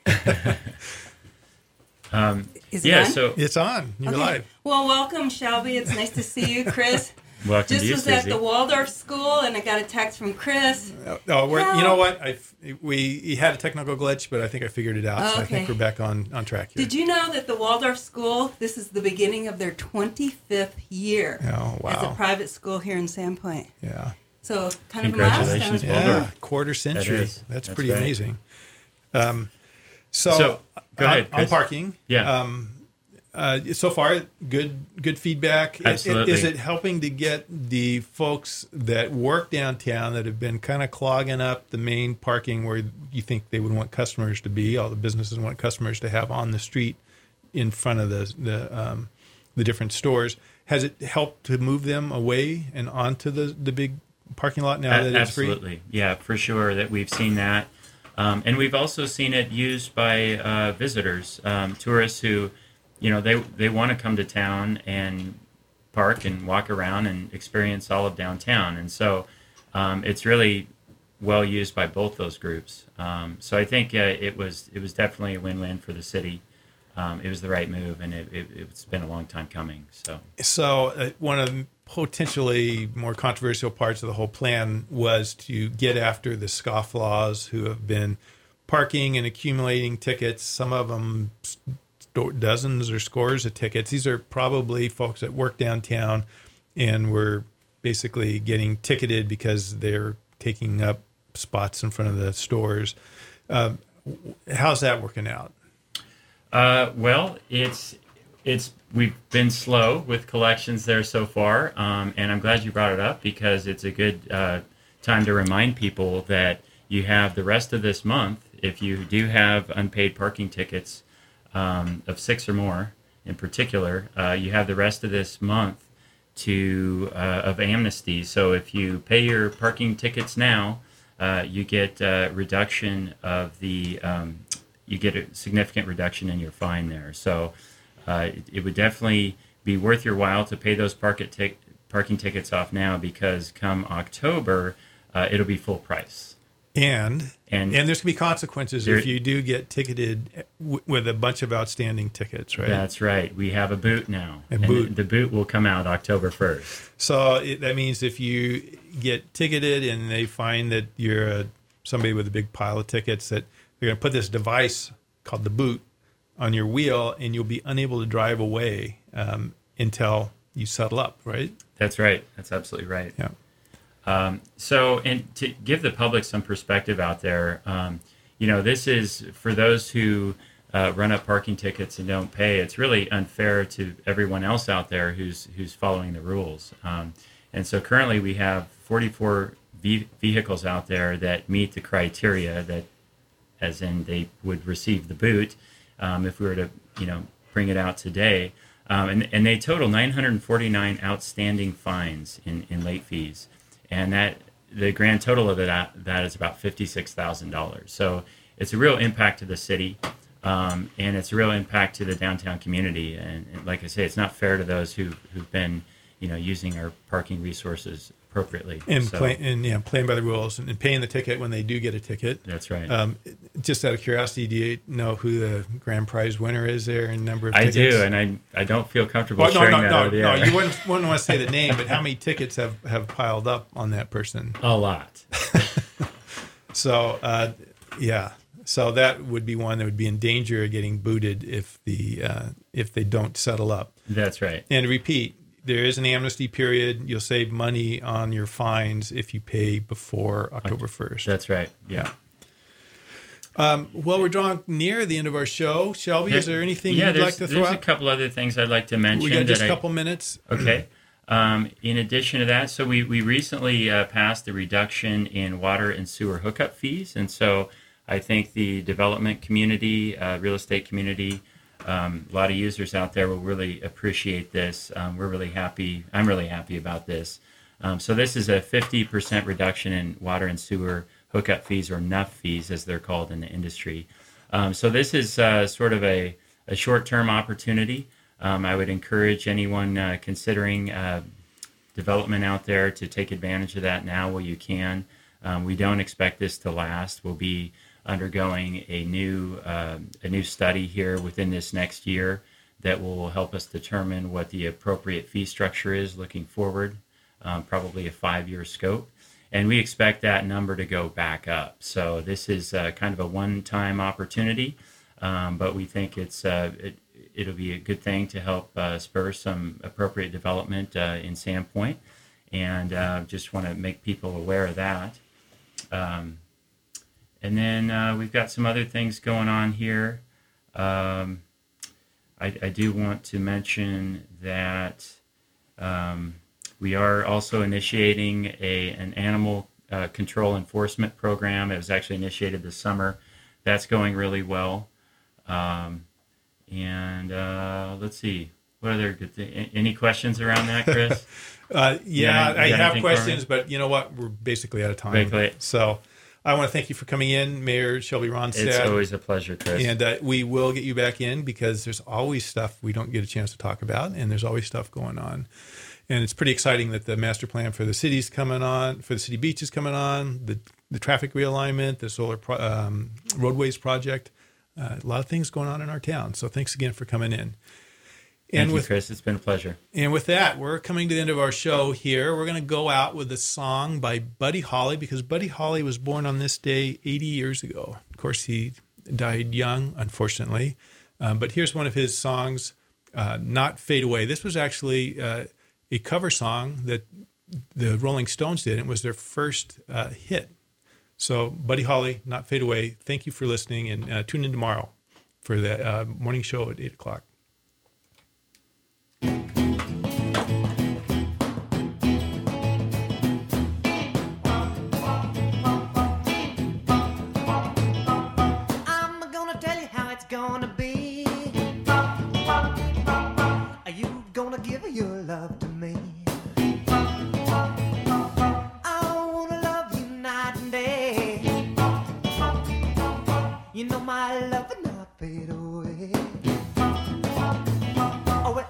Um, Is it yeah, on? so It's on. You're Okay. live. Well, welcome, Shelby. It's nice to see you, Chris. welcome Just to you, was at Susie. the Waldorf School, and I got a text from Chris. Oh, oh, we're, you know what? I we he had a technical glitch, but I think I figured it out. Oh, So I think okay. we're back on, on track here. Did you know that the Waldorf School, this is the beginning of their twenty-fifth year Oh, as a wow. private school here in Sandpoint? Yeah. So kind of a Congratulations, milestone. Waldorf. Yeah. Quarter century. is. That's, That's pretty right. amazing. Um, so, So, go on, ahead, on Chris. parking. Yeah. Um, uh, so far, good good feedback. I- I- Absolutely. Is it helping to get the folks that work downtown that have been kind of clogging up the main parking where you think they would want customers to be, all the businesses want customers to have on the street in front of the the um, the different stores? Has it helped to move them away and onto the the big parking lot now A- that it's free? Absolutely, yeah, for sure that we've seen that, um, and we've also seen it used by uh, visitors, um, tourists who, you know, they they want to come to town and park and walk around and experience all of downtown, and so um, it's really well used by both those groups. Um, so I think uh, it was it was definitely a win-win for the city. Um, it was the right move, and it, it, it's been a long time coming. So. So uh, one of the potentially more controversial parts of the whole plan was to get after the scofflaws who have been parking and accumulating tickets. Some of them sto- dozens or scores of tickets. These are probably folks that work downtown and were basically getting ticketed because they're taking up spots in front of the stores. Um, how's that working out? Uh, well, it's it's we've been slow with collections there so far, um, and I'm glad you brought it up because it's a good uh, time to remind people that you have the rest of this month. If you do have unpaid parking tickets um, of six or more, in particular, uh, you have the rest of this month to uh, of amnesty. So if you pay your parking tickets now, uh, you get a reduction of the um, you get a significant reduction in your fine there. So uh, it, it would definitely be worth your while to pay those park tic- parking tickets off now because come October, uh, it'll be full price. And And- and, there's going to be consequences There- if you do get ticketed w- with a bunch of outstanding tickets, right? That's right. We have a boot now. A and boot. The, the boot will come out October first. So it, that means if you get ticketed and they find that you're a, somebody with a big pile of tickets, that they're going to put this device called the boot on your wheel, and you'll be unable to drive away um, until you settle up, right? That's right. That's absolutely right. Yeah. Um, so, and to give the public some perspective out there, um, you know, this is for those who uh, run up parking tickets and don't pay. It's really unfair to everyone else out there who's who's following the rules. Um, and so, currently, we have forty-four ve- vehicles out there that meet the criteria that, as in, they would receive the boot um, if we were to, you know, bring it out today. Um, and, and they total nine hundred forty-nine outstanding fines in, in late fees. And that the grand total of that that is about fifty-six thousand dollars. So it's a real impact to the city, um, and it's a real impact to the downtown community. And, and like I say, it's not fair to those who who've been, you know, using our parking resources appropriately. And So, play, and yeah, playing by the rules and, and paying the ticket when they do get a ticket. That's right. Um, just out of curiosity, do you know who the grand prize winner is there in number of I tickets? do, and I I don't feel comfortable Well, no, sharing no, that no, over the no. air. You wouldn't, wouldn't want to say the name, but how many tickets have, have piled up on that person? A lot. So, uh, yeah. So that would be one that would be in danger of getting booted if the uh, if they don't settle up. That's right. And repeat, there is an amnesty period. You'll save money on your fines if you pay before October first. That's right. Yeah. Um, well, we're drawing near the end of our show. Shelby, is there anything yeah, you'd there's, like to throw there's out? a couple other things I'd like to mention. We got just that a I- couple minutes. Okay. Um, in addition to that, so we, we recently uh, passed a reduction in water and sewer hookup fees. And so I think the development community, uh, real estate community, um, a lot of users out there will really appreciate this. Um, we're really happy. I'm really happy about this. Um, so this is a fifty percent reduction in water and sewer hookup fees, or N U F fees as they're called in the industry. Um, so this is uh, sort of a, a short-term opportunity. Um, I would encourage anyone uh, considering uh, development out there to take advantage of that now while you can. Um, we don't expect this to last. We'll be undergoing a new uh, a new study here within this next year that will help us determine what the appropriate fee structure is looking forward, um, probably a five-year scope. And we expect that number to go back up. So this is uh, kind of a one-time opportunity, um, but we think it's uh, it, it'll be a good thing to help uh, spur some appropriate development uh, in Sandpoint, and uh, just want to make people aware of that. Um, and then uh, we've got some other things going on here. Um, I, I do want to mention that um, we are also initiating a an animal uh, control enforcement program. It was actually initiated this summer. That's going really well. Um, And uh, let's see, what other good things? Any questions around that, Chris? Uh, yeah, You got- I you got have anything for me? questions, but you know what? We're basically out of time. Basically. So I want to thank you for coming in, Mayor Shelby Ronstadt. It's always a pleasure, Chris. And uh, we will get you back in because there's always stuff we don't get a chance to talk about, and there's always stuff going on. And it's pretty exciting that the master plan for the city's coming on, for the city beach is coming on, the the traffic realignment, the solar pro, um, roadways project. Uh, a lot of things going on in our town. So thanks again for coming in. Thank And you, with Chris. It's been a pleasure. and with that, we're coming to the end of our show here. We're going to go out with a song by Buddy Holly, because Buddy Holly was born on this day eighty years ago. Of course, he died young, unfortunately. Um, but here's one of his songs, uh, Not Fade Away. This was actually uh, a cover song that the Rolling Stones did. It was their first uh, hit. So, Buddy Holly, Not Fade Away. Thank you for listening, and uh, tune in tomorrow for the uh, morning show at eight o'clock.